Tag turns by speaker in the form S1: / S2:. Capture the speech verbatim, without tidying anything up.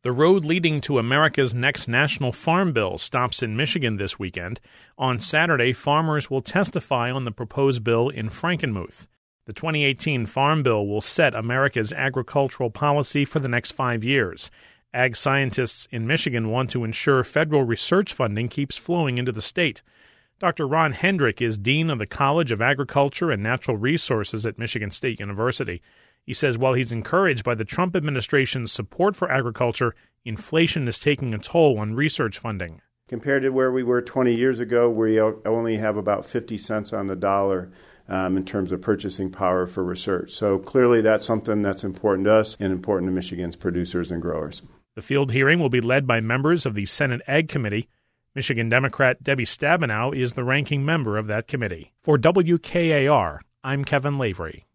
S1: The road leading to America's next national farm bill stops in Michigan this weekend. On Saturday, farmers will testify on the proposed bill in Frankenmuth. The twenty eighteen Farm Bill will set America's agricultural policy for the next five years. Ag scientists in Michigan want to ensure federal research funding keeps flowing into the state. Doctor Ron Hendrick is dean of the College of Agriculture and Natural Resources at Michigan State University. He says while he's encouraged by the Trump administration's support for agriculture, inflation is taking a toll on research funding.
S2: Compared to where we were twenty years ago, we only have about fifty cents on the dollar um, in terms of purchasing power for research. So clearly that's something that's important to us and important to Michigan's producers and growers.
S1: The field hearing will be led by members of the Senate Ag Committee. Michigan Democrat Debbie Stabenow is the ranking member of that committee. For W K A R, I'm Kevin Lavery.